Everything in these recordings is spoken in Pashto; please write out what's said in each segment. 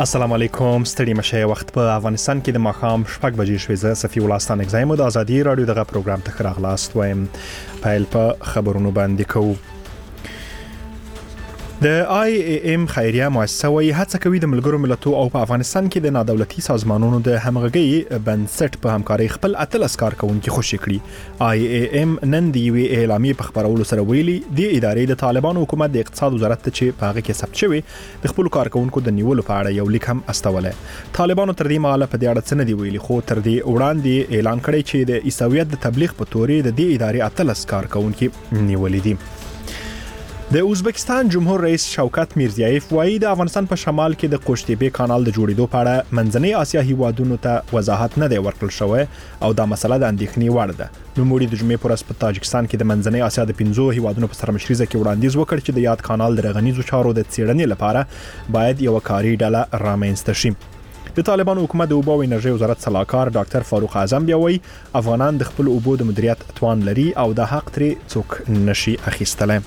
السلام علیکم ستړي مشه وخت په افغانستان کې د ماښام 6 بجې شوې زه صفي ولستان اگزایم د ازادي رادیو دغه پروګرام ته راغلاست وایم پایل په خبرونو باندې کوو د IAM خیریه مؤسسه وایي هڅه کوي د ملګرو ملتونو او په افغانستان کې د نادولتي سازمانونو د همغږي بنسټ په همکارۍ خپل اتلس کارکونکو خوشی کړي IAM نن د یوې اعلامیې په خبرولو سره ویلي د ادارې د طالبانو حکومت د اقتصاد وزارت ته چې په هغه کې ثبت شوی د خپل کارکونکو د نیولو په اړه یو لیک هم استوله طالبانو تر دې مهاله په دې اړه څه نه دی ویلي خو تر دې وړاندې اعلان کړی چې د عیسویت د تبلیغ په تورې د دې ادارې اتلس کارکونکو نیولې دي د ازبکستان جمهور رئیس شوکت میرزیایف وایي د افغانستان په شمال کې د قوشتېپې کانال د جوړېدو په اړه منځنۍ اسیا هیوادونو ته وضاحت نه دی ورکړل شوی او دا مسله د اندېښنې وړ ده نوموړي د جمعې پر ورځ په تاجکستان کې د منځنۍ اسیا د 15 هیوادونو په سرمشريزه کې وړاندیز وکړ چې د یاد کانال د رغنیزو چارو د څېړنې لپاره باید یو کاري ډله رامنځته شي د طالبانو حکومت د اوبو او انرژي وزارت صلاحکار ډاکټر فاروق اعظم بیا وایي افغانان د خپل اوبو د مدیریت توان لري او د حق ترې څوک نشي اخیستلای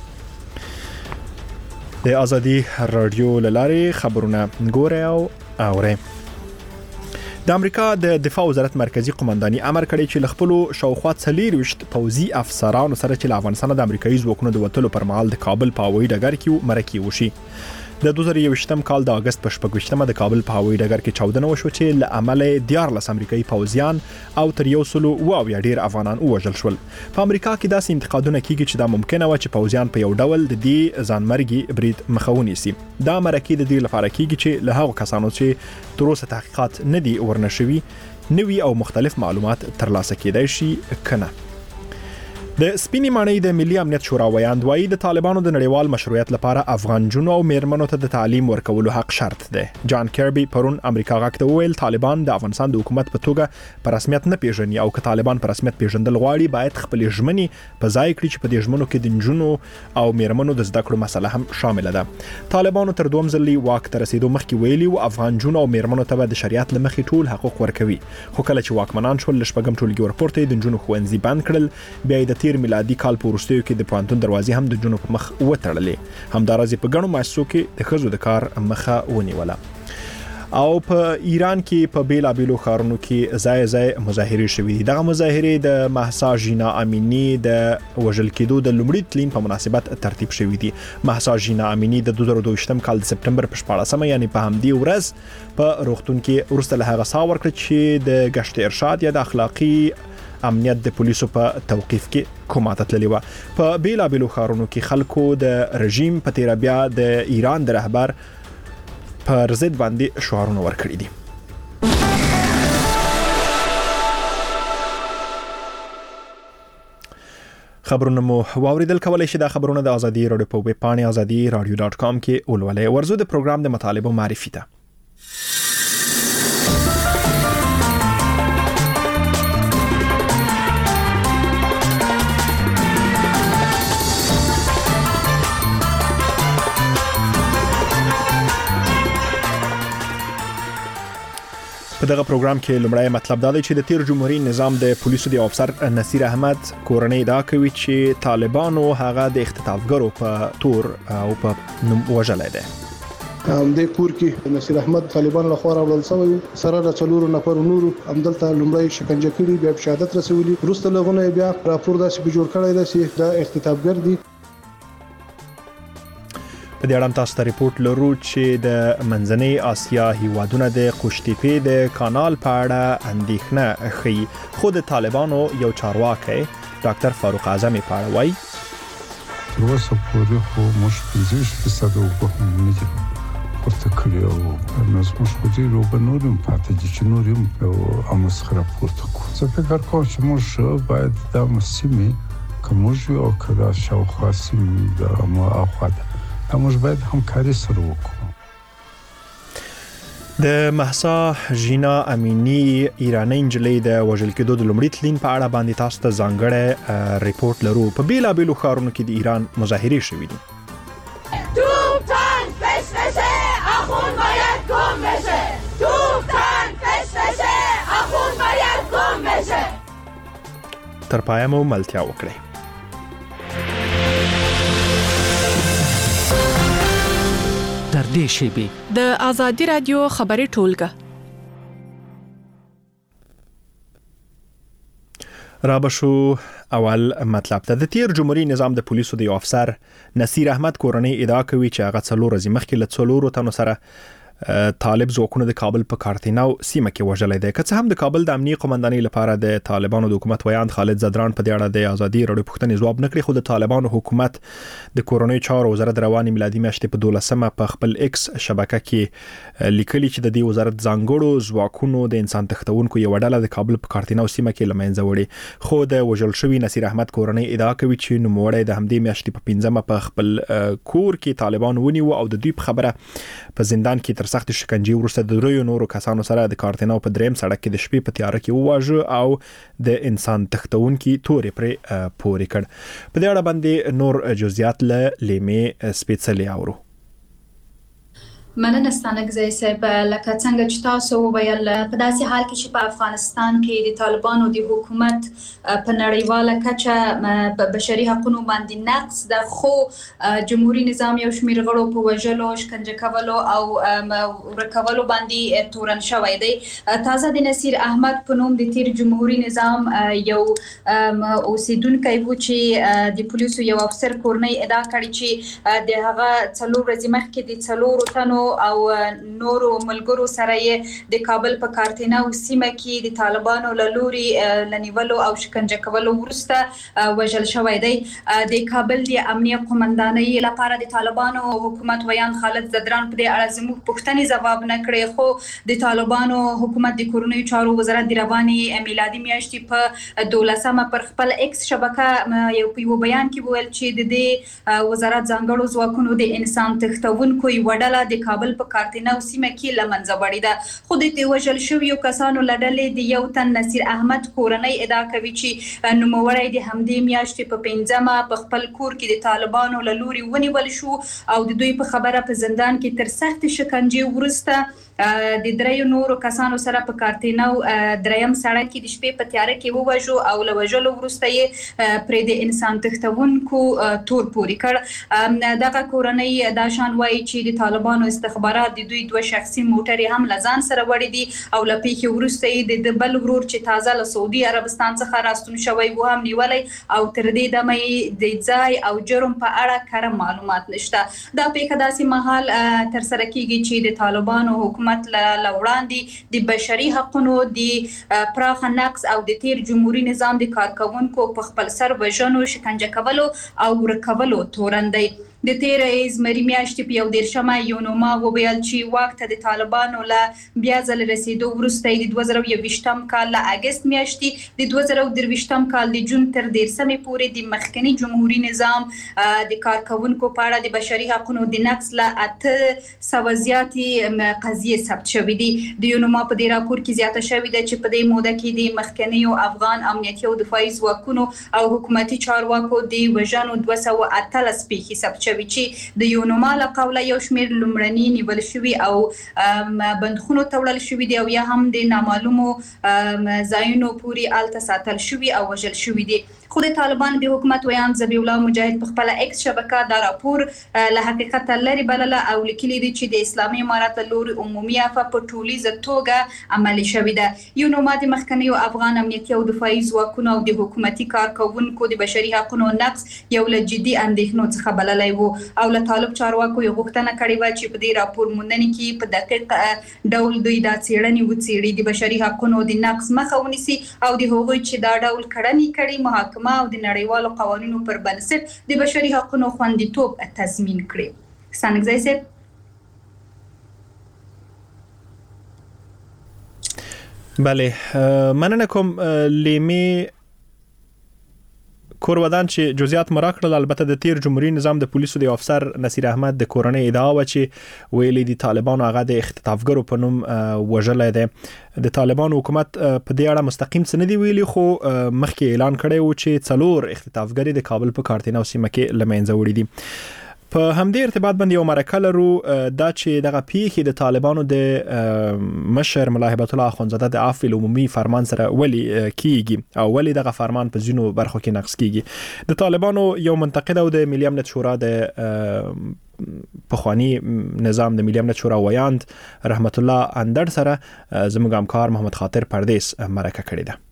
د ازادي رادیو لارې خبرونه ګوري او اوري د امریکا د دفاع وزارت مرکزی قومنداني امر کړی چې خپل شاوخوا 40 پوځي افسرانو سره چې افغانستان د امریکایي ځواکونو د وټلو پر مهال د کابل په هوایي ډګر کې مرکه وشي د 2021م کال د اگست په 14مه د کابل په هوایي ډګر کې چاودنه وشو چې ل عمله 14 امریکایي پوځیان او تر یو سلو واو ډیر افغانان وژل شول په امریکا کې داسې انتقادونه کیږي چې دا ممکنه و چې پوځیان په یو ډول د دې ځانمرګي برید مخاوني سي دا مرکه د دې لپاره کیږي چې له هغو کسانو چې تر اوسه تحقیقات نه دي ورنشوي نوي او مختلف معلومات ترلاسه کېدای شي کنه د سپینی مانی د ملي امنیت شورا ویاند وایي د طالبانو د نړیوال مشروعیت لپاره افغان جنو او میرمنو ته د تعلیم ورکولو حق شرط ده جان کیربي پرون امریکا غاکته ویل طالبان د افغانستان د حکومت په توګه پر رسمیت نه پیژني او که طالبان پر رسمیت پیژندل غواړي باید خپل ژمنې په ځای کړي چې په دې ژمنو کې د جنو او میرمنو د زده کړو مسله هم شامل ده طالبانو تر دوم ځلي واک ته رسیدو مخکې ویلي او افغان جنو او میرمنو ته د شریعت لمخې ټول حقوق ورکوي خو کله چې واکمنان شول لشپږم ټولګي ورپورته د جنو خوندزي بند کړل بیا د تیر میلادي کال په وروستیو کې د پوهنتون دروازې هم د جنو په مخ وتړلې همدارازي په ګڼو مؤسسو کې د ښځو د کار مخه ونیوله او په ایران کې په بیلابیلو ښارونو کې ځای مظاهرې شوې دي دغه مظاهرې د مهسا ژینا امینی د وژل کېدو د لومړي تلین په مناسبت ترتیب شوې دي مهسا ژینا امینی د 2022م کال د سپټمبر په 14مه یعنی په همدې ورځ په روغتون کې ورسته له هغه سا ورکړه چې د گشت ارشاد یا د اخلاقی امنیت د پولیسو په توقیف کې کومه تللی و په بیلابیلو ښارونو کې خلکو د رژیم په تیر بیا د ایران د رهبر پر ضد باندې شعارونه ورکړي دي خبرونه مو واوریدل کولای شي دا خبرونه د ازادي رادیو په ویب پاڼه azadi.radio.com کې ولولئ ورزو د پروګرام د مطالبه معرفي ته په دغه پروګرام کې لومړی مطلب دا دی چې د تیر جمهوریت نظام د پولیسو د افسر نصیر احمد کورنۍ دا کوي چې طالبانو هغه د اختطافګرو په تور او په نوم وژلای دی د کور کې نصیر احمد طالبان له خوا راوړل شوی سره د 4 نفر نورو همدلته لومړی شکنجه کړي بیا شهادت رسولي وروسته لغونه بیا راپور داسې به جوړ کړی دی چې دا اختطافګر دي په دې اړه تاسو ته ریپورت لرو چې د منځنۍ اسیا هیوادونو د قوشتېپې د کانال په اړه اندېښنه ښیي خو د طالبانو یو چارواکي ډاکټر فاروق اعظم په اړه وایي اوسه پورې خو موږ 50% وګورم ورته کړی او نو موږ خو دې روبه نورم پاتې دي چې نورم او امسخره پورته کو څه فکر کوم چې موږ باید د مسیمې کومو او کدا شاوخوا سیمې د مو اخواده موږ باید همکاري سره وکړو د مهسا ژینا امینی ایرانی انجلۍ د وژل کېدو د لومړي تلین په اړه باندې تاسو ته ځانګړی ریپورت لرو په بیلابیلو ښارونو کې د ایران مظاهرې شوې دي توپتان فش بشه اخون باید گم بشه توپتان فش بشه اخون باید گم بشه تر پایه مو ملتیا وکړئ در نږدې شي. د آزادي رادیو خبري ټولګه رابشو اول مطلب ته. د تیر جمهوریت نظام د پولیسو د یو افسر نصیر احمد کورنۍ ادعا کوي چې هغه 4 ورځې مخکې له 4 تنو سره طالب ځواکونه د کابل په کارتیناو سیمه کې وژلې ده. که څه هم د کابل د امنیتي قومندانۍ لپاره د طالبانو د حکومت ویاند خالد زدران په دې اړه د آزادي رادیو پوښتنې ځواب نکړي، خو د طالبانو حکومت د کورنۍ چارو وزارت رواني میلادي میاشتې په 12مه په خپل ایکس شبکه کې لیکلي چې د دې وزارت ځانګړو ځواکونو د انسان تښتونکو یو ډله د کابل په کارتیناو سیمه کې لمنځه وړي، خو د وژل شوی نصیر احمد کورنۍ ادعا کوي چې نوموړی د همدې میاشتې په 15مه په خپل کور کې طالبان ونیو او د دوی په خبره په زندان کې تر سخت شکنجې وروسته د دریو نورو کسانو سره د کارتیناو په دریم سړک کې د شپې په تیاره کې وواژه او د انسان تښتونکي تورې پرې پورې کړ. په دې اړه باندې نور جزئیات له لیمې سپیڅلې اورو. مننه ستانګزی صاحب. لکه څنګه چې تاسو وویل په داسې حال کې چې په افغانستان کې د طالبانو د حکومت په نړیواله کچه په بشري حقوقو باندې نقض ده، خو جمهوریت نظام یو شمېر غړو په وژلو، شکنجه کولو او ورکولو باندې تورن شوی دی. تازه د نصیر احمد په نوم د تیر جمهوریت نظام یو اوسیدونکی و چې د پولیسو یو افسر کورنۍ ادعا کړې چې د هغه 4 ورځې مخکې د 4 تنو او نورو ملګرو سره یې د کابل په کارتیناو سیمه کې د طالبانو له لوري لنیولو او شکنجه کولو وروسته وژل شوی دی. د کابل د امنیتي قومندانۍ لپاره د طالبانو حکومت ویاند خالد زدران په دې اړه زموږ پوښتنې ځواب نه کړې، خو د طالبانو حکومت د کورنۍ چارو وزارت د رواني میلادي میاشتې په 12مه پر خپل ایکس شبکه یو بیان کې ویل چې د دې وزارت ځانګړو ځواکونو د انسان تښتونکو یو ډله د کابل په کارتیناو سیمه کې لمنځه وړې ده، خو د وژل شویو کسانو له ډلې د یو تن نصیر احمد کورنۍ ادعا کوي چې نوموړی د همدې میاشتې په 15مه په خپل کور کې د طالبانو له لوري ونیول شو او د دوی په خبره په زندان کې تر سخت شکنجې وروسته د دریو نورو کسانو سره په کارتیناو دریم سړک کې د شپې په تیاره کې ووژو او له وژلو وروسته یې پرې د انسان تښتونکو تور پورې کړ. دغه کورنۍ دا شان وایي چې د طالبانو استخبارات د دوی 2 شخصي موټرې هم لزان سره وړي دي او له پیښې وروسته یې د بل ورور چې تازه له سعودي عربستان څخه راستون شوی و هم نیولای او تر دې دمه د ځای او جرم په اړه کره معلومات نشته. دا پیښه داسې مهال تر سره کیږي چې د طالبانو حکومت لوړاندې د بشري حقوقو د پراخ نقض او د تیر جمهوریت نظام د کارکونکو په خپل سر وژنو، شکنجه کولو او ورکولو تورن دی. د تیر زمري میاشتې په 11مه یونوما وویل چې واک ته د طالبانو له بیا ځل رسیدو وروسته د 2021م کال له اگست میاشتې د 2023م کال د جون تر 10مې پورې د مخکنی جمهوریت نظام د کارکونکو په اړه د بشري حقوقو د نقض له 800 زیاتې قضیې ثبت شوې دي. د یونوما په دې راپور کې زیاته شوې ده چې په دې موده کې د مخکنی افغان امنیتي او دفاعي ځواکونو او حکومتي چارواکو د وژنو 218 پیښې ثبت چې د یونوما له قوله یو شمېر لومړني نیول شوي او بندخونو ته وړل شوي دي او یا هم د نامعلومو ځایونو پورې الته ساتل شوي او وژل شوي دي. خو د طالبان د حکومت ویاند ذبیح الله مجاهد په خپل ایکس شبکه دا راپور له حقیقت لري بلله او لیکلي دي چې د اسلامي امارات لوري عمومي عفو په ټولیزه توګه عملي شوې ده. یونوما د مخکنی افغان امنیتي او دفاعي ځواکونو او د حکومتي کارکونکو د بشري حقوقو نقض یو له جدي اندېښنو څخه بللی و او له طالب چارواکو یو غوښتنه کړې و چې په دې راپور موندنې کې په دقیق ډول دوی دا څېړنې وڅېړي، د بشري حقوقو د نقض مخه ونیسي او د هغوی چې دا ډول کړنې کړي محاکمه او د نړیوالو قوانینو پر بنسټ د بشري حقوقو خوندیتوب تضمین کړي. ستانګزی صاحب. بله، مننه کوم لیمې کورودان چې جزئیات مراکړل. البته د تیر جمهوریت نظام د پولیسو د افسر نصیر احمد د کورنۍ ادعا و چې ویلي دي طالبانو هغه د اختطافګرو په نوم وژلای دی. د طالبانو حکومت په دې اړه مستقیم څه نه دی ویلي، خو مخکې اعلان کړی و چې 4 اختطافګری د کابل په کارتیناو سیمه کې لمنځه وړي دي. په همدې ارتباط باندې یو مرکه لرو دا چې دغه پیښې د طالبانو د مشر ملا هبت الله اخونزاده د عفو عمومي فرمان سره ولي کیږي او ولي دغه فرمان په ځینو برخو کې نقض کیږي. د طالبانو یو منتقد او د ملي امنیت شورا د پخوانی نظام د ملي امنیت شورا ویاند رحمت الله اندړ سره زموږ همکار محمد خاطر پردیس مرکه کړې ده.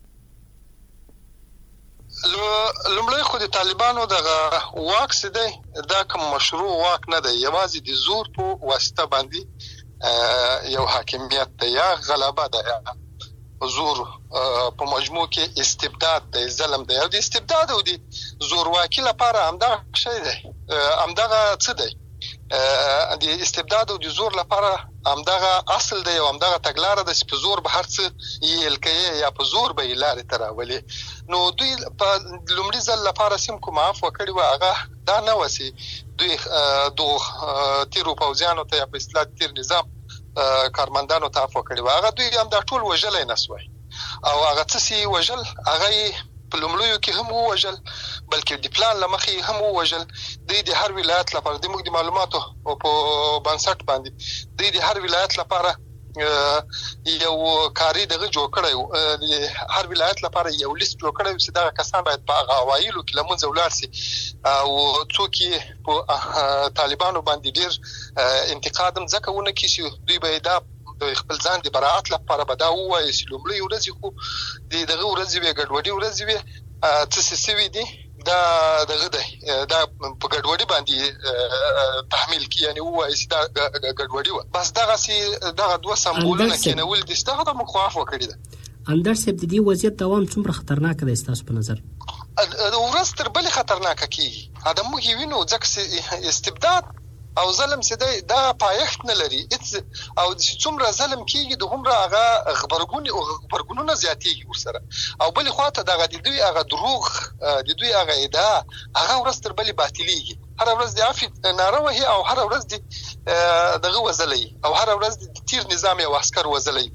لومړی خو د طالبانو دغه واک سده دا کوم مشروع واک نه دی، یوازې د زور په واسطه باندې یو حاکمیت دی یا غلبه ده یا زور په مجموع کې استبداد دی، ظلم دی. او د استبداد او د زورواکي لپاره همدغه شی دی، همدغه څه دی، د استبداد او د زور لپاره همدغه اصل دی او همدغه تګلاره ده چې په زور به هر څه یې الکوي یا په زور به یې لارې ته راولي. نو دوی په لومړي ځل لپاره سیم کوم عفو کړي وه هغه دا نه وه چې دوی دغو تیرو پوځیانو ته یا په اصطلاح تیر نظام کارمندانو ته عفو کړي وه، هغه دوی هم دا ټول وژلی نه سوی او هغه څه چې وژل هغه یې په لومړیو کې هم ووژل، بلکې د پلان له مخې هم ووژل. دوی د هر ولایت لپاره د موږ د معلوماتو په بنسټ باندې دوی د هر ولایت لپاره یو کاري دغه جوړ کړی، د هر ولایت لپاره یو لیست جوړ کړی چې دغه کسان باید په هغه اوایلو کې له منځه ولاړ سي او څوک یې په طالبانو باندې ډېر انتقاد هم ځکه ونه کړي چې دوی به دا د خپل ځان د براعت لپاره به دا ووایي چې لومړۍ ورځې خو د دغه ورځې وې ګډوډي ورځې وې څه سوي دي دا دغه دی دا په ګډوډي باندې تحمیل کی، یعنی وایي چې دا ګډوډي وه. بس دغه دوه سمبولونه کېنول دي دغه د موږ خو عفو کړي ده. اندړ صاحب د دې وضعیت دوام څومره خطرناک دی ستاسو په نظر؟ ورځ تر بلې خطرناکه کېږي. دا موږ یې وینو ځکه چې استبداد او ظلم چې دا پایښت نه لري او څومره ظلم کېږي د هومره هغه غبرګونونه زیاتېږي ورسره. او بلې خواته دغه د دوی هغه دروغ د دوی هغه ادعا هغه ورځ تر بلې باطلېږي. هره ورځ د عفو ناره وهي او هره ورځ د دغه وزلی او هره ورځ د تیر نظام یو عسکر وزلی.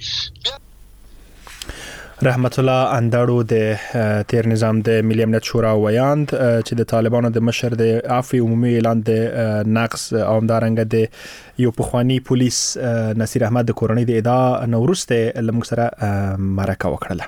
رحمت الله اندړو د تیر نظام د ملي امنیت شورا ویاند چې د طالبانو د مشر د عفو عمومي اعلان د نقص او همدارنګه د یو پخوانی پولیس نصیر احمد د کورنۍ د ادعا نه وروسته له موږ سره مرکه وکړله.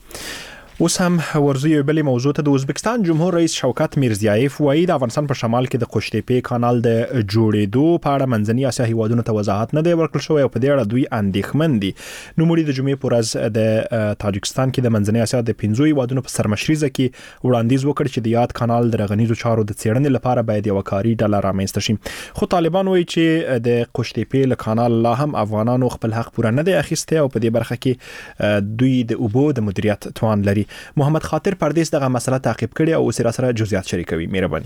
اوس هم ورځو یو بلې موضوع ته. د ازبکستان جمهور رئیس شوکت میرزیایف وایي د افغانستان په شمال کې د قوشتېپې کانال د جوړېدو په اړه منځني اسیا هیوادونو ته وضاحت نه دی ورکړل شوی او په دې اړه دوی اندېښمن دي. نوموړي د جمعې په ورځ د تاجکستان کې د منځني اسیا د 5 هیوادونو په سرمشریزه کې وړاندیز وکړ چې د یاد کانال د رغنیزو چارو د څېړنې لپاره باید یو کاري ډله رامنځته شي. خو طالبان وایي چې د قوشتېپې له کانال لا هم افغانانو خپل حق پوره نه دی اخیستی او په دې برخه کې دوی د اوبو د مدیریت توان لري. محمد خاطر پردیس دغه مسله تعقیب کړي او سره جزئیات شریکوي. مهرباني.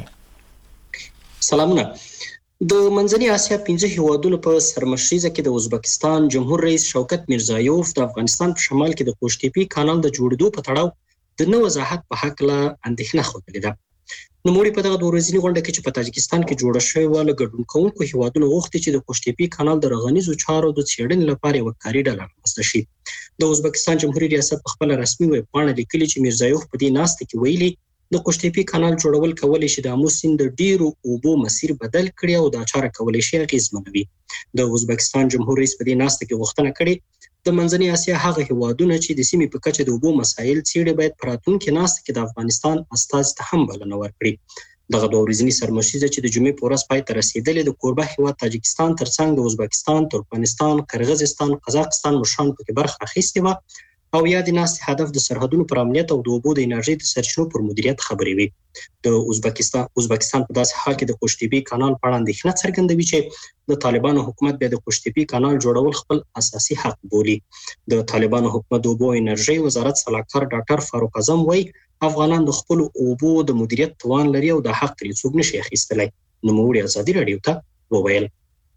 سلامونه. د منځني اسیا 5 هیوادونو په سرمشریزه کې د ازبکستان جمهور رئیس شوکت میرزایوف د افغانستان په شمال کې د قوشتېپې کانال د جوړېدو په تړاو د نو وضاحت په حق له اندېښنه خوده ده. نوموړي په دغه ورځنی غونډه کې چې په تاجکستان کې جوړه شوې و له ګډون کوونکو هیوادونو غوښتي چې د قوشتېپې کانال د رغنیزو چارو د څېړنې لپاره یو کاري ډله رامنځته شي. د ازبکستان جمهوریت ریاست په خپل رسمي ویب پاڼه لیکلي چې میرزایوف په دې ناسته کې ویلي د قوشتېپې کانال جوړول کولای شي د امو سیند د ډیرو اوبو مسیر بدل کړي او دا چاره کولای شي اغیزمنوي. د ازبکستان جمهور رئیس په دې ناسته کې غوښتنه کړې د منځني اسیا هغه هیوادونه چې د سیمې په کچه د اوبو مسایل څېړي باید په راتلونکي ناسته کې د افغانستان استازي ته هم بلنه ورکړي. دغه د ورځنی سرمشریزه چې د جمعې په ورځ پای ته رسیدلې د کوربه هیواد تاجکستان ترڅنګ د ازبکستان، ترکمنستان، قرغیزستان، قزاقستان مشران پکې برخه اخیستې وه او یا د ناستې هدف د سرحدونو پر امنیت او د اوبو د انرژي د سرچینو پر مدیریت خبرې وي. د ازبکستان په داسې حال کې د قوشتېپې کانال په اړه اندېښنه څرګندوي چې د طالبانو حکومت بیا د قوشتېپې کانال جوړول خپل اساسي حق بولي. د طالبانو حکومت د اوبو انرژي وزارت سلاکار ډاکټر فاروق اعظم وایي افغانان د خپل اوبو د مدیریت توان لري او د حق ترې څوک نشي اخیستلی. نوموړي ازادي راډیو ته وویل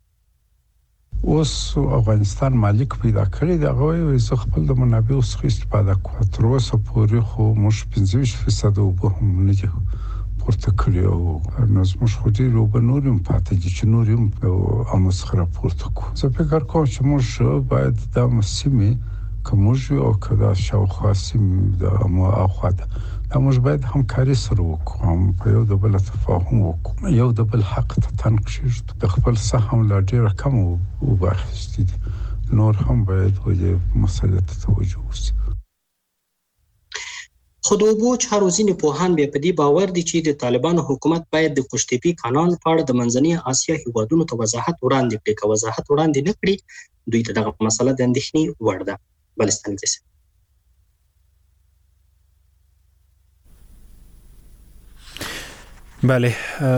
اوس افغانستان مالک پیدا کړی دی، هغه زه خپل د منابعو څخه استفاده کوم. تر اوسه پورې خو موږ 25% اوبه هم نه دي پورته کړي او نو زموږ خو ډېر اوبه نور هم پاتې دي چې نور هم امو څخه راپورته کړو. زه فکر کوم چې موږ باید دا سیمې که موږ او که دا شاوخوا سیمې د امو اخوا ده دا موږ باید همکاري سره وکړو، هم په یو د بل تفاهم وکړو، یو د بل حق ته تن کښېږدو. د خپل سهم لا ډېره کمه اوبه اخیستې دي، نور هم باید دې مسئلې ته توجه وشي. خو د اوبو چارو ځینې پوهان بیا په دې باور دي چې د طالبانو حکومت باید د قوشتېپې کانال په اړه د منځنۍ اسیا هیوادونو ته وضاحت وړاندې کړي. که وضاحت وړاندې نه کړي دوی ته دغه مسله د اندېښنې وړ ده. بلستان کې بله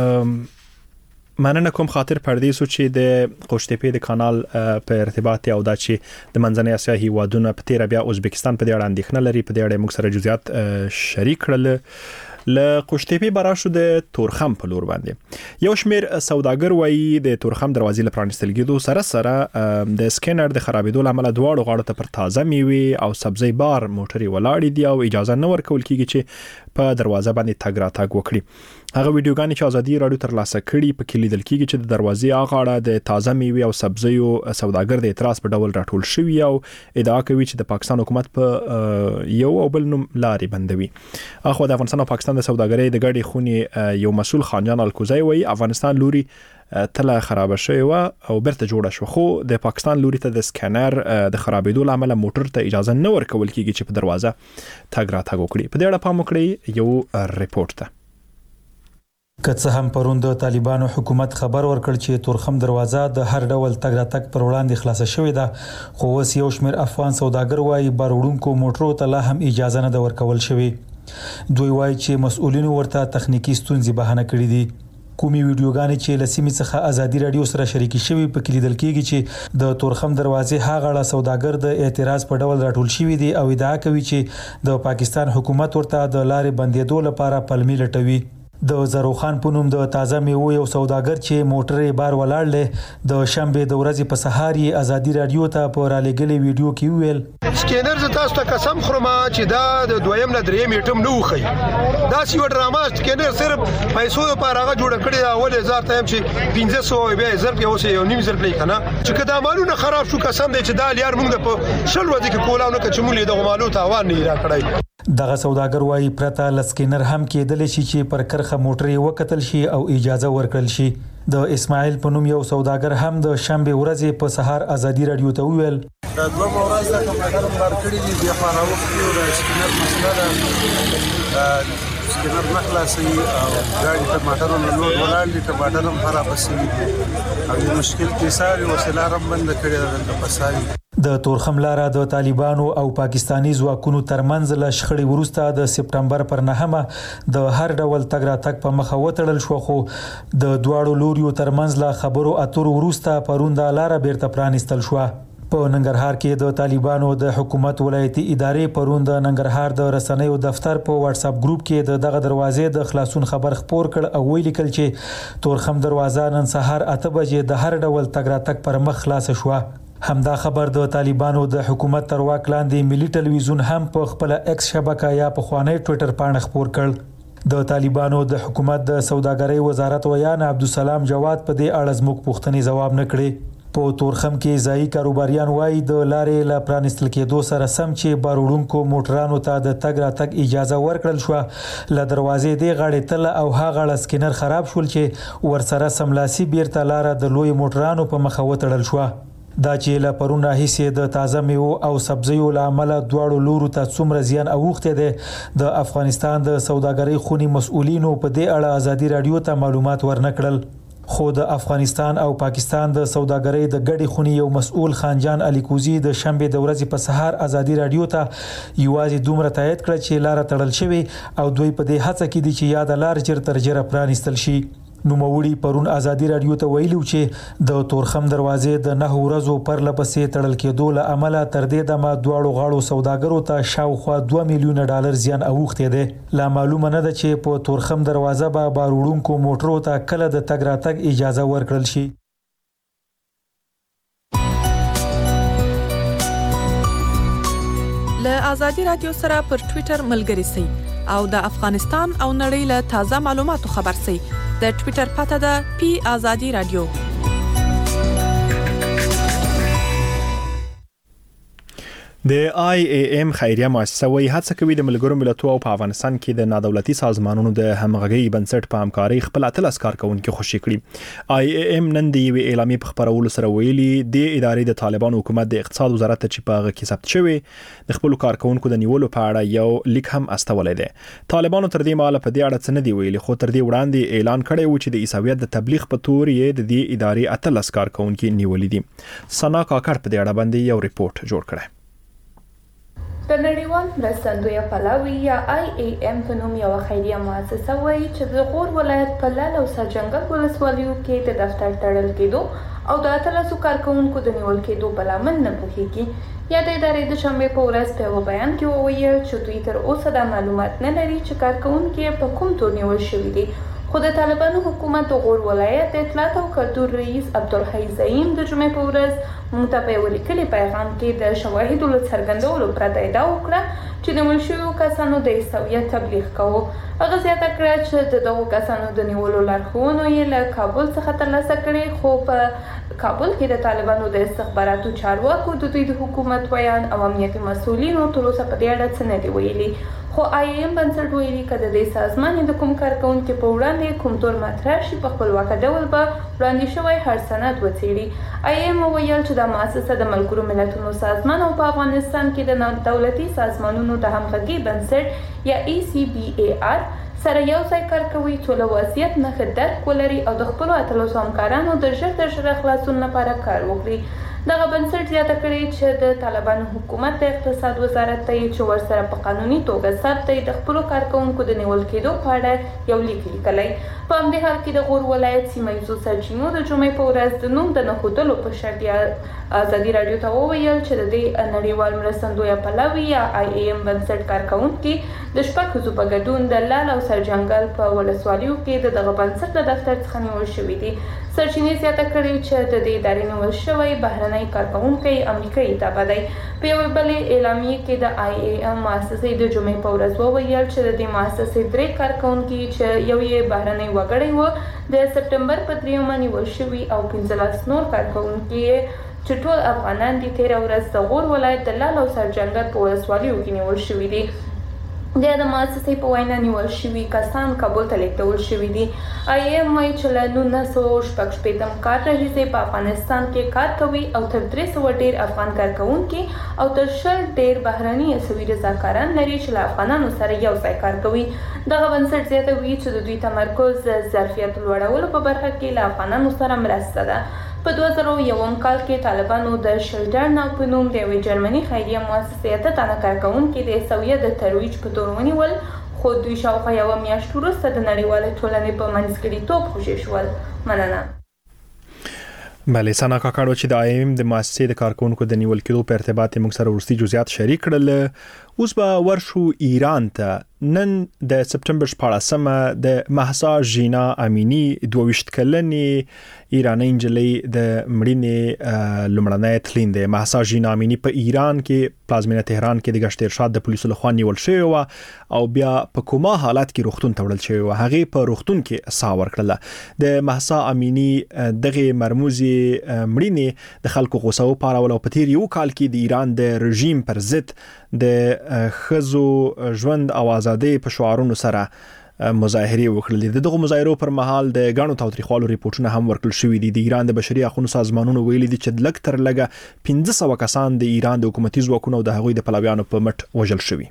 مننه کوم خاطر پردې سو چې د قوشتېپې د کانال په ارتباط او دا چې د منځنۍ اسیا هیوادونو په تیر بیا ازبکستان په دې اړه اندېښنه لري. په دې اړه موږ سره جزئیات شریک کړل. ل قوشتېپې براشو د تورخم په لور باندې یو شمیر سوداګر وایي د تورخم دروازې لپاره نستلګیدو سره د سکینر د خرابېدو لامل دواړو غاړو ته پر تازه میوه او سبزی بار موټرې ولاړې دي او اجازه نه ورکول کیږي چې په دروازه باندې تګ راتګ وکړي. هغه ویډیوګانې چې ازادي رادیو ترلاسه کړي په کې لیدل کیږي چې د دروازې اغاړه د تازه میوه او سبزیو سوداګر د اعتراض په ډول راټول شوی او ادعا کوي چې د پاکستان حکومت په یو او بل نوم لارې بندوي. اخو د افغانستان او پاکستان د سوداګرۍ د ګډې خونې یو مسول خانجان الکوزی وایي افغانستان لوري تله خراب شوی و او برته جوړه شو خو د پاکستان لوري ته د سکینر د خرابېدو لامل موټر ته اجازه نه ورکول کیږي چې په دروازه تګ راتګ وکړي. په دې اړه پام وکړئ یو ریپورت ته. که څه هم پرون د طالبانو حکومت خبر ورکړ چې تورخم دروازه د هر ډول تګ راتګ پر وړاندې خلاصه شوې ده خو اوس یو شمېر افغان سوداګر وایي بار وړونکو موټرو ته لا هم اجازه نه ده ورکول شوې. دوی وایي چې مسؤلینو ورته تخنیکی ستونزې بهانه کړې دي. کومي ویډیوګانې چې لسیمې څخه ازادي رادیو سره شریکې شوی په کې لیدل کېږي چې د تورخم دروازې هاغه سوداګر د اعتراض په ډول راټول شوی دي او ادعا کوي چې د پاکستان حکومت ورته د لارې بندیدو لپاره پلمې لټوي. د زروخان په نوم د تازه میوه یو سوداګر چې موټرې بار ولاړلې د شنبه د ورځې په سهار یې ازادي رادیو ته په رالېګلې ویډیو کې ویل سکینر ز تاسو ته قسم خورم چې دا د دویم نه دریم ایټم نه وخی دا سی ډرامه سکینر صرف پیسو لپاره هغه جوړ کړی دا اول 1000 ته هم چې 1500 بیا 1000 کې اوسه یو نیم زر کلی کنه چې کدا مالونه خراب شو قسم دی چې دا لیار موږ د شل ورځې کې کولاو نه کچمولې د مالو تاوان نه را کړی. دغه سوداګر وایي پرته لسکینر هم کېدل شي چې پر کرخه موټرې وکتل شي او اجازه ورکړل شي. د اسماعیل په نوم یو سوداګر هم د شنبه ورځې په سهار ازادي رادیو ته ویل دا دوه ورځې د کومګر بار کړی دي بیا خبره وکړو د سکینر مسله ده سکینر مخلاصي او ګاډي ټماټر له لوډ ولاړ ټماټر هم خراب شي او مشکل کې ساري وسیله رم بند کړی د پساري. د تورخم لاره د طالبانو او پاکستانی ځواکونو ترمنځ له شخړې وروسته د سپټمبر پر 9مه د هر ډول تګ راتګ په مخه وتړل شو خو د دواړو لوریو ترمنځ له خبرو اترو وروسته پرون د لاره بیرته پرانیستل شو. په ننګرهار کې د طالبانو د حکومت ولایتي ادارې پرون د ننګرهار د رسنیو دفتر په واتس اپ ګروپ کې دغه دروازې د خلاصون خبر خپور کړ او ویل کړ چې تورخم دروازه نن سهار 8 بجې د هر ډول تګ راتګ پر مخ خلاص شو. همدا خبر د طالبانو د حکومت تر واک لاندې ملي ټلویزیون هم په خپل ایکس شبکه یا په خوانی ټوئیټر باندې خبر کړ. د طالبانو د حکومت د سوداګرۍ وزارت ویان عبدالسلام جواد په دې اړه زموږ پوښتنې جواب نه کړي. په تورخم کې ځایي کاروباریان وایي د لارې لا پرانستل کېدو سره سم چې باروړونکو موټرانو ته د تګ راتګ اجازه ورکړل شو ل دروازې دی غاړې تل او هاغه سکینر خراب شول چې ورسره سملاسي بیرته لار د لوی موټرانو په مخه وتړل شو. دا چې لا پرون راهیسې د تازه میوه او سبزیو لامل دواړو لورو ته څومره زیان اوخته ده د افغانستان د سوداګرۍ خونی مسؤلینو په دې اړه ازادي رادیو ته معلومات ورنکړل. خو د افغانستان او پاکستان د سوداګرۍ د ګډې خونی یو مسؤل خانجان الکوزی د شنبه د ورځې په سهار ازادي رادیو ته یوازې دومره تایید کړ چې لار تړل شوی او دوی په دې هڅه کې دي چې یاد لار چر تر جره پرانیستل شي. نوموړي پرون ازادي رادیو ته ویلو چې د تورخم دروازې د 9 ورځو پر لپسې تړل کېدو له عمله تر دې دمه دواړو غاړو سوداګرو ته شاوخوا $2 میلیون زیان اوخته ده. لا معلومه نه ده چې په تورخم دروازه به باروړونکو موټرو ته کله د تګ راتګ اجازه ورکړل شي. له ازادي رادیو سره پر ټوئیټر ملګري سئ او د افغانستان او نړۍ له تازه معلوماتو خبر سئ. د ټوئیټر پته ده پی آزادی رادیو. د IAM خیریه مؤسسه وایي هڅه کوي د ملګرو ملتونو او په افغانستان کې د نادولتي سازمانونو د همغږي بنسټ په همکاري خپل اتلس کارکونکو خوشي کړي. IAM نن د یوې اعلامیې په خبرولو سره ویلي د ادارې د طالبان حکومت د اقتصاد وزارت چې په هغه کې ثبت شوی د خپل کارکونکو د نیولو په اړه یو لیک هم استولای دی. طالبانو تر دې مهاله په دې اړه څه نه دی ویلي، خو تر دې وړاندې اعلان کړی و چې د عیسویت د تبلیغ په تور یې د دې ادارې اتلس کارکونکو نیولې دي. سنا کاکړ په دې اړه باندې یو ریپورت جوړ کړی. د نړیوال مرستندوی پلاوی یا IAM په نوم یو خیریه مؤسسه وایي چې د غور ولایت په لال او سرجنګل ولسوالیو کې د دفتر تړل کېدو او د اتلسو کارکونکو د نیول کېدو بل امر نه پوهیږي. یا د ادارې د شنبې په ورځ په یو بیان کې وویل چې دوی تر اوسه د معلومات نه لري چې کارکونکو په کوم تور نیول شوي دي. خو د طالبانو حکومت د غور ولایت د اطلاعات او کلتور رئیس عبدالحی زعیم د جمعې په ورځ موږ ته په یو لیکلي پیغام کې د شواهدو له څرګندولو پرته ادعا وکړه چې د نیول شویو کسانو د عیسویت تبلیغ کوو. هغه زیاته کړه چې د دغو کسانو د نیولو لارښوونو یې له کابل څخه ترلاسه کړې، خو په کابل کې د طالبانو د استخباراتو چارواکو د دوی د حکومت ویان او امنیتي مسؤلینو تر اوسه په دې اړه څه نه دي ویلي. خو IAM بنسټ ویلي که د دې سازمان د کوم کارکونکو په وړاندې کوم تور مطرح شي په خپلواکه ډول به وړاندې شوی هر سند وڅېړي. IAM وویل چې دا مؤسسه د ملګرو ملتونو سازمان او په افغانستان کې د دولتي سازمانونو د همغږي بنسټ یا ECBAR سره یو ځای کار کوي څو له وضعیت نښه درک ولري او د خپلو اتلسو همکارانو د ژر خلاصون لپاره کار وکړي. دغه بنسټ زیاته کړې چې د طالبانو حکومت د اقتصاد وزارت ته چې ورسره په قانوني توګه ثبت د خپلو کارکونکو د نیول کېدو په اړه یو لیک لیکلی. په همدې حال کې د غور ولایت سیمه ییزو سرچینو د جمعې په ورځ د نوم د نه ښودلو په شرط ازادي راډیو ته وویل چې د دې نړیوال مرستندویه پلاوي یا IAM بنسټ کارکونکي د شپږ ښځو په ګډون د لال او سرجنګل په ولسوالیو کې د دغه بنسټ د دفتر څخه نیول شوي دي. سرچینې زیاته کړې چې د دې ادارې نیول شوی بهرنی کارکونکی امریکایي تابع دی. په یوې بلې اعلامیې کې د IAM مؤسسې د جمعې په ورځ وویل چې د دې مؤسسې 3 کارکونکي چې یو یې بهرنی وګړی و د سپټمبر په 3 نیول شوي او 15 نور کارکونکي چې ټول افغانان دي 13 ورځ د غور ولایت د لال او سرجنګل په ولسوالیو کې نیول شوي دي. د مؤسسې په وینا نیول شوي کسان کابل ته لیږدول شوي دي. IAM وایي چې له 1966 کال راهیسې په افغانستان کې کار کوي او تر 300 ډیر افغان کارکونکي او تر 100 ډیر بهرني عیسوي رضاکاران لري چې له افغانانو سره یو ځای کار کوي. دغه بنسټ زیاتوي چې د دوی تمرکز د ظرفیت لوړولو په برخه کې له افغانانو سره مرسته ده. په 2001 کال کې طالبانو د شلټر ناو په نوم د یوې جرمني خیریه مؤسسې 8 تنه کارکونکي د عیسویت د ترویج په تور ونیول، خو دوی شاوخوا یوه میاشت وروسته د نړیوالې ټولنې په منځګړیتوب خوشي شول. مننه. بله، سنا کاکړ چې د IAM د مؤسسې د کارکونکو د نیول کېدو په ارتباط موږ سره وروستي جزئیات شریک کړل. اوس به ورشو ایران ته. نن د سپټمبر 14 د مهسا ژینا امینی 22 کلنې ایرانی انجلۍ د مړینې لومړنۍ تلین ده. مهسا ژینا امینی په ایران کې پلازمینه تهران کې د گشت ارشاد د پولیسو لخوا نیول شوی و او بیا په کومه حالت کې روغتون ته وړل شوی و. هغه په روغتون کې ساه ورکړله. د مهسا امینی دغه مرموزي مړینې د خلکو غوسه و پارول او په تیر یو کال کې د ایران د رژیم پر ضد د خزو ژوند او ازادي په شعارونو سره مظاهره وکړلې. دغه مظاهرو پر مهال د غاڼو تاوتریخوالو ریپورتونه هم ورکړل شوې دي. د ایران د بشري حقوقو سازمانونو ویلي دي چې لږ تر لږه 1500 کسان د ایران د حکومتي ځواکونو او د هغوی د پلویانو په مټ وژل شوي.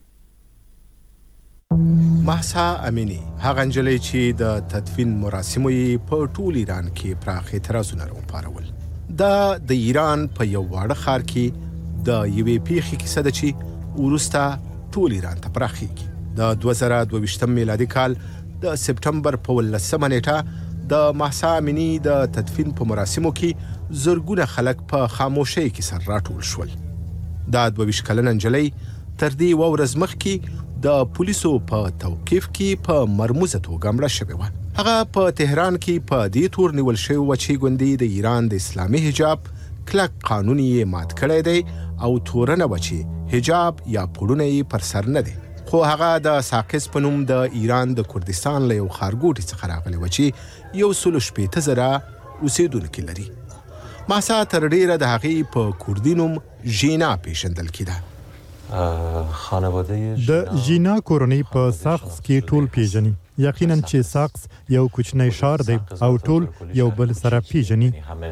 مهسا امینی هغه نجلۍ چې د تدفین مراسمو یې په ټول ایران کې پراخ اعتراضونه راوپارول. دا د ایران په یو واړه ښار کې د یوې پیښې کیسه ده چې وروسته ټول ایران ته پراخیږي. د 2022 میلادي کال د سپټمبر په 18 نیټه د مهسا امینی د تدفین په مراسمو کې زرګونه خلک په خاموشۍ کې سر راټول شول. دا 22 کلنه نجلۍ تر دې ورځ مخکې د پولیسو په توقیف کې په مرموزه توګه مړه شوې وه. هغه په تهران کې په دې تور نیول شوې وه چې ګوندې د ایران د اسلامي حجاب کلک قانون یې مات کړی دی او تورنه وه چې حجاب یا پوړونه یې پر سر نه دی. خو هغه د ساقز په نوم د ایران د کردستان له یو ښارګوټي څخه راغلی و چې 160,000 اوسېدونکي لري. مهسا تر ډیره د هغې په کردي نوم ژینا پیژندل کېده. د ژینا کورنۍ په ساکس کې ټول پیژني. یقینا چې ساکس یو کوچنی شهر دی او ټول یو بل سره پیژني.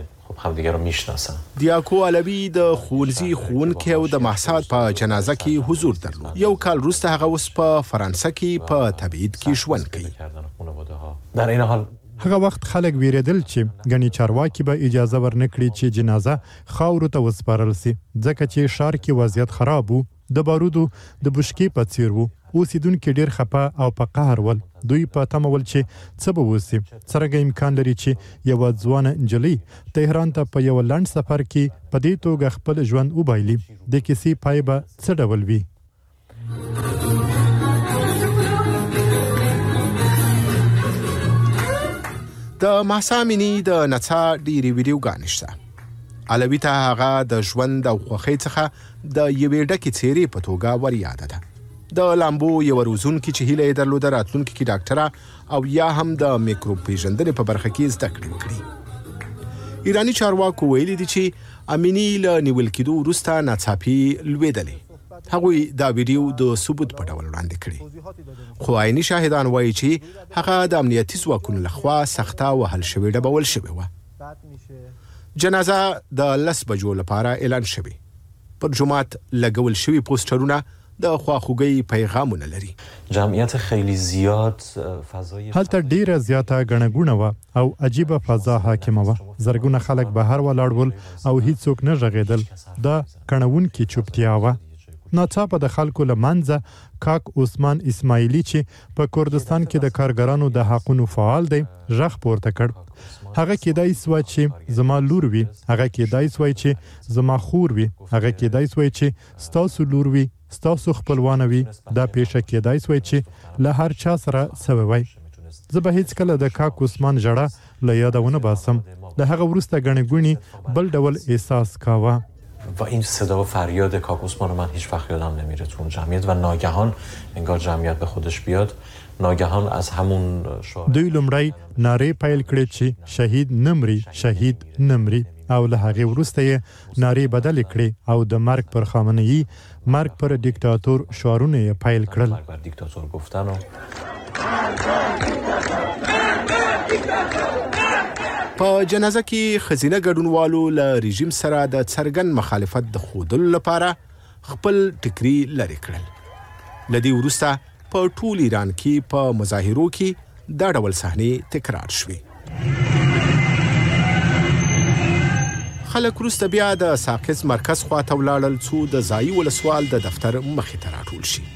دیاکو علوی د ښوونځي ښوونکی او د محساد په جنازه کې حضور درلود. یو کال وروسته هغه اوس په فرانسه کې په تبعید کې ژوند کوي. در این حال هغه وخت خلک ویریدل چې غني چارواکي به اجازه ورنکړي چې جنازه خاورو ته وسپارل سي ځکه چې شهر کې وضعیت خراب وو. د بارودو د بشکې په څیر وو. اوسیدونکي ډیر خپه او په قهر ول. دوی په تمه ول چې څه به وسي. څرنګه امکان لري چې یو ځوانه نجلۍ تهران ته په یو لنډ سفر کې په دې توګه خپل ژوند وبایلي. د کیسې پای به څه ډول وي؟ د مهسا امینی د نڅا ډیرې ویډیوګانې شته. علوي ته هغه د ژوند او خوښۍ څخه د یوې ډکې څېرې په توګه وریاده ده. د لامبو یو روزونکي چې هیله یې درلوده راتلونکي کې ډاکټره او یا هم د میکروب پیژندنې په برخه کې زده کړې وکړي. ایراني چارواکو ویلي دي چې امینی له نیول کېدو وروسته ناڅاپي لوېدلې. هغوی دا ویډیو د ثبوت په ډول وړاندې کړي. خو عیني شاهدان وایي چې هغه د امنیتي ځواکونو لخوا سخته وهل شوې ډبول شوې وه. جنازه د 10 بجو لپاره اعلان شوی. پر جمعات لګول شوی پوسټرونه د خواخوږۍ پیغامونه لري. جمعیت خیلی زیاد فضای هلته ډیره زیاته غنګونه و او عجیبه فضا حاکمه و. زرګونه خلک بهر ولاړ ول او هیڅوک نه غږیدل. دا کڼونکې چوپتیا و. ناڅاپه د خلکو لمنځه کاک عثمان اسماعیلی چې په کردستان کې د کارګرانو د حقونو فعال دی ژغ پورته کړ. هغه کېدای سوای چې زما لور وي. هغه کېدای سوای چې زما خور وي. هغه کېدای سوای چې ستاسو لور وي. ستاسو خپلوان وي. دا پیښه کېدای سوای چې له هر چا سره سوي وای. زه به هیڅ کله د کاک عثمان ژړه له یادونه باسم. له هغه وروسته ګڼې بل ډول احساس کاوه. و این صدا و فریاد کاک عثمان من هیچ وقت یادم نمیره تو اون جمعیت و ناگهان انگار جمعیت به خودش بیاد. ناگهان از همون دوی لومړی نارې پیل کړې چې شهید نمري شهید نمري او له هغې وروسته یې نارې بدلې کړې او د مرګ پر خامنه‌ای مرګ پر دیکتاتور شعارونه یې پیل کړل. مرګ بر دیکتاتور گفتن په جنازه کې خزینه ګډونوالو له رژیم سره د څرګند مخالفت د ښودلو لپاره خپل ټکري لرې کړل. له دې وروسته په ټول ایران کې په مظاهرو کې دا ډول صحنې تکرار شوې. خلک وروسته بیا د ساقز مرکز خواته ولاړل څو د ځایي ولسوال د دفتر مخې ته راټول شي.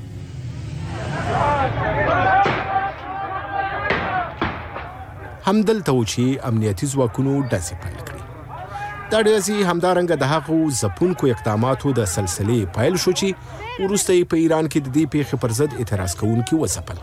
همدلته و چې امنیتي ځواکونو ډزې پیل کړې. دا ډزې همدارنګه د هغو ځپونکو اقداماتو د سلسلې پیل شو چې وروسته یې په ایران کې د دې پیښې پر ضد اعتراض کوونکي وځپل.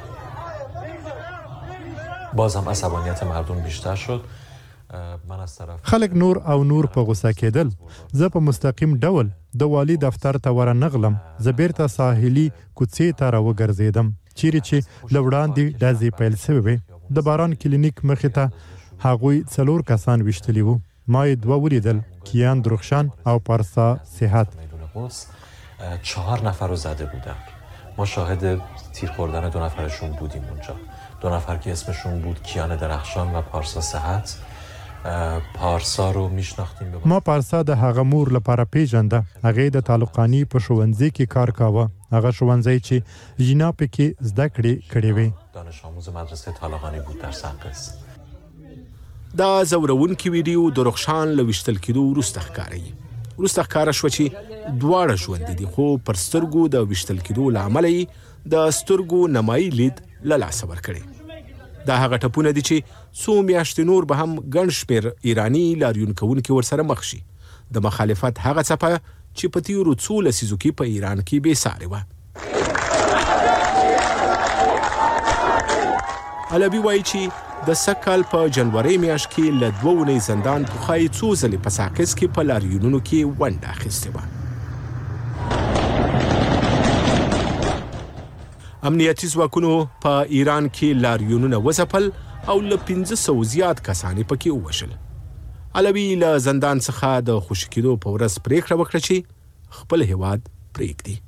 باز هم عصبانیت مردم بیشتر شد. خلک نور او نور په غوسه کېدل. زه په مستقیم ډول د والي دفتر ته ورنغلم. زه بیرته ساحلي کوڅې ته راوګرځېدم چیرې چې له وړاندې ډزې پیل شوې وې. د باران کلینیک مخې ته هغوی 4 کسان ویشتلي وو. ما یې 2 ولیدل، کیان درخشان او پارسا صحت. 4 نفر رو زده بودن. ما شاهد تیر خوردن 2 نفرشون بودیم اونجا. 2 نفر که اسمشون بود کیان درخشان و پارسا صحت. پارسا رو میشناختیم. ما پارسا د هغه مور لپاره پیژنده. هغه د طالقانی په ښوونځي کې کار کاوه. هغه ښوونځی چې ژینا پکې زده کړې کړې وې. دانش آموز مدرسه طالقانی بود در ساقز. دا زورونکي ویډیو د رخشان له ویشتل کېدو وروسته ښکاري. وروسته ښکاره شوه چې دواړه ژوندي دي، خو پر سترګو د ویشتل کېدو له امله یې د سترګو نمایي لید له لاسه ورکړی. دا هغه ټپونه دي چې څو میاشتې نور به هم ګڼ شمېر ایراني لاریون کوونکي ورسره مخ شي. د مخالفت هغه څپه چې په تیرو څو لسیزو کې په ایران کې بېسارې وه. علوي وایي چې د سږ په جنوري میاشت کې له 2 اونۍ زندان پخوایي څو ځلې په ساقز کې په لاریونونو کې ونډه اخیستې وه. امنیتي ځواکونو په ایران کې لاریونونه وځپل او له 500 زیات کسان پکې ووژل. علوي له زندان څخه د خوشي کېدو په ورځ پریکړه وکړه چې خپل هیواد پرېږدي.